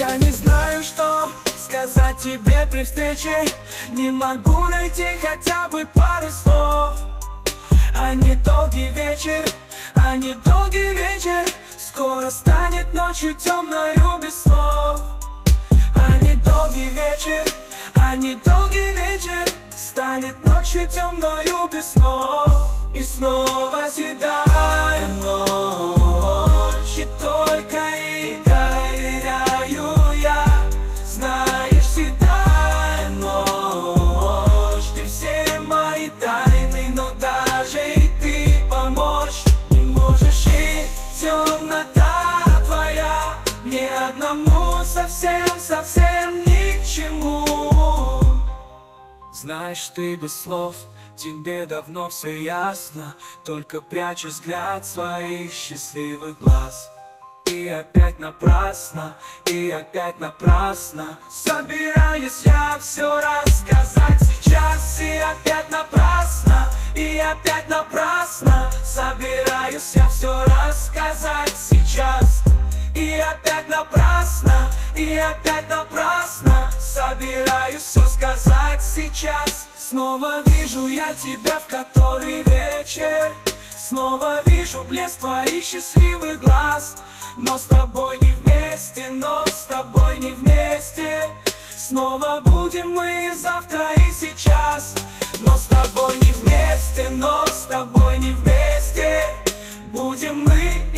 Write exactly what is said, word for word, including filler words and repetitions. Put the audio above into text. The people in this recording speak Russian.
Я не знаю, что сказать тебе при встрече. Не могу найти хотя бы пару слов. А не долгий вечер, а не долгий вечер. Скоро станет ночью темною без слов. А не долгий вечер, а не долгий вечер. Станет ночью темною без снов. И снова седая ночь, и только ей доверяю я. Знаешь, седая ночь, ты все мои тайны, но даже и ты помочь не можешь. И темнота твоя мне одному совсем, совсем ни к чему. Знаешь, ты без слов, тебе давно все ясно. Только прячешь взгляд своих счастливых глаз. И опять напрасно, и опять напрасно. Собираюсь я все рассказать сейчас. И опять напрасно, и опять напрасно. Собираюсь я все рассказать сейчас. И опять напрасно, и опять напрасно. Собираюсь все сказать сейчас. Снова вижу я тебя в который вечер. Снова вижу блеск твоих счастливых глаз. Но с тобой не вместе, но с тобой не вместе. Снова будем мы завтра и сейчас. Но с тобой не вместе, но с тобой не вместе. Будем мы